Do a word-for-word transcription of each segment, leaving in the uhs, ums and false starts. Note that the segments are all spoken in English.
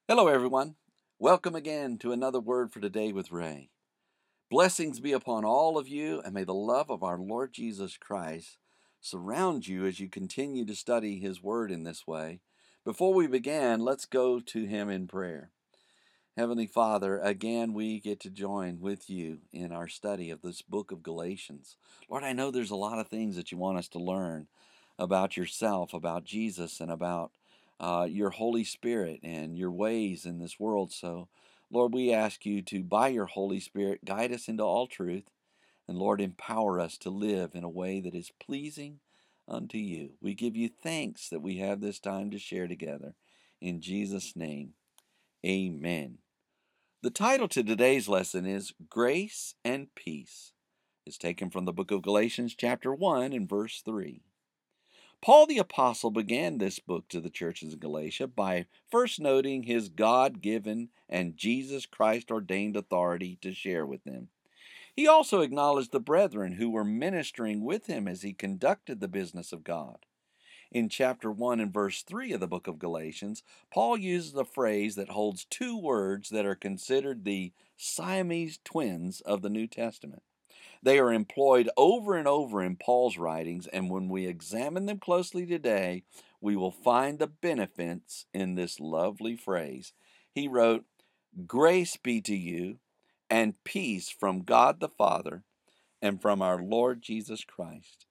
Hello, everyone. Welcome again to another Word for Today with Ray. Blessings be upon all of you, and may the love of our Lord Jesus Christ surround you as you continue to study His Word in this way. Before we begin, let's go to Him in prayer. Heavenly Father, again we get to join with you in our study of this book of Galatians. Lord, I know there's a lot of things that you want us to learn about yourself, about Jesus, and about uh, your Holy Spirit and your ways in this world. So, Lord, we ask you to, by your Holy Spirit, guide us into all truth, and Lord, empower us to live in a way that is pleasing unto you. We give you thanks that we have this time to share together. In Jesus' name, amen. The title to today's lesson is Grace and Peace. It's taken from the book of Galatians chapter one and verse three. Paul the Apostle began this book to the churches of Galatia by first noting his God-given and Jesus Christ ordained authority to share with them. He also acknowledged the brethren who were ministering with him as he conducted the business of God. In chapter one and verse three of the book of Galatians, Paul uses a phrase that holds two words that are considered the Siamese twins of the New Testament. They are employed over and over in Paul's writings, and when we examine them closely today, we will find the benefits in this lovely phrase. He wrote, "Grace be to you and peace from God the Father and from our Lord Jesus Christ."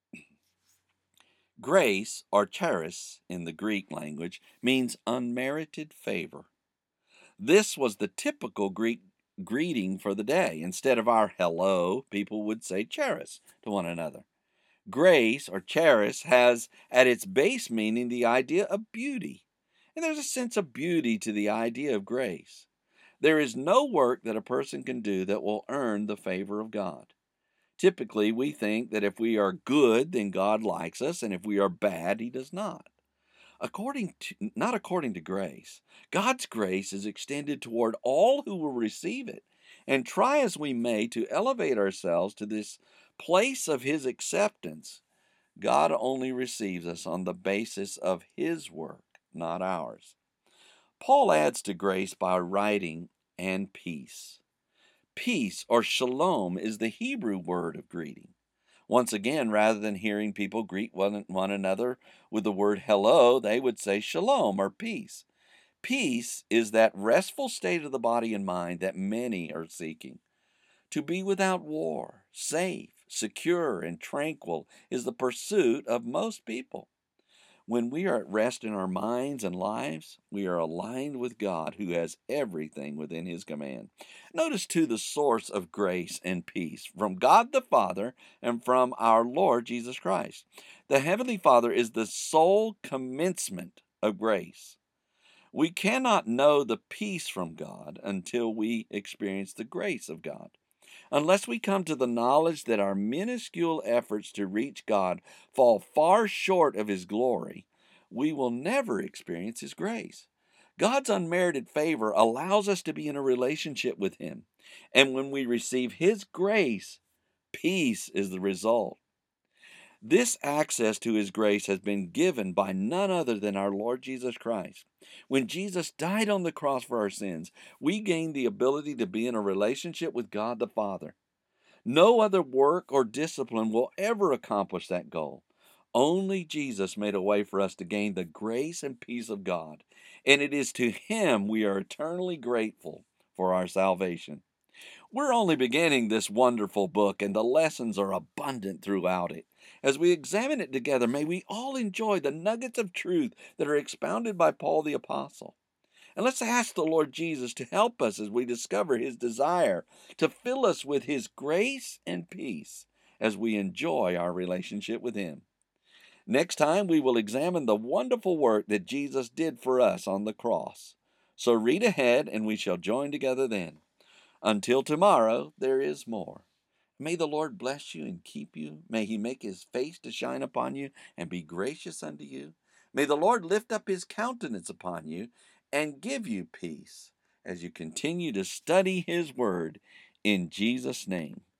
Grace, or charis in the Greek language, means unmerited favor. This was the typical Greek greeting for the day. Instead of our hello, people would say charis to one another. Grace, or charis, has at its base meaning the idea of beauty. And there's a sense of beauty to the idea of grace. There is no work that a person can do that will earn the favor of God. Typically, we think that if we are good, then God likes us, and if we are bad, He does not. According to, not according to grace. God's grace is extended toward all who will receive it, and try as we may to elevate ourselves to this place of His acceptance, God only receives us on the basis of His work, not ours. Paul adds to grace by writing, and peace. Peace, or shalom, is the Hebrew word of greeting. Once again, rather than hearing people greet one, one another with the word hello, they would say shalom, or peace. Peace is that restful state of the body and mind that many are seeking. To be without war, safe, secure, and tranquil is the pursuit of most people. When we are at rest in our minds and lives, we are aligned with God, who has everything within His command. Notice, too, the source of grace and peace from God the Father and from our Lord Jesus Christ. The Heavenly Father is the sole commencement of grace. We cannot know the peace from God until we experience the grace of God. Unless we come to the knowledge that our minuscule efforts to reach God fall far short of His glory, we will never experience His grace. God's unmerited favor allows us to be in a relationship with Him, and when we receive His grace, peace is the result. This access to His grace has been given by none other than our Lord Jesus Christ. When Jesus died on the cross for our sins, we gained the ability to be in a relationship with God the Father. No other work or discipline will ever accomplish that goal. Only Jesus made a way for us to gain the grace and peace of God, and it is to Him we are eternally grateful for our salvation. We're only beginning this wonderful book, and the lessons are abundant throughout it. As we examine it together, may we all enjoy the nuggets of truth that are expounded by Paul the Apostle. And let's ask the Lord Jesus to help us as we discover His desire to fill us with His grace and peace as we enjoy our relationship with Him. Next time, we will examine the wonderful work that Jesus did for us on the cross. So read ahead, and we shall join together then. Until tomorrow, there is more. May the Lord bless you and keep you. May He make His face to shine upon you and be gracious unto you. May the Lord lift up His countenance upon you and give you peace as you continue to study His Word in Jesus' name.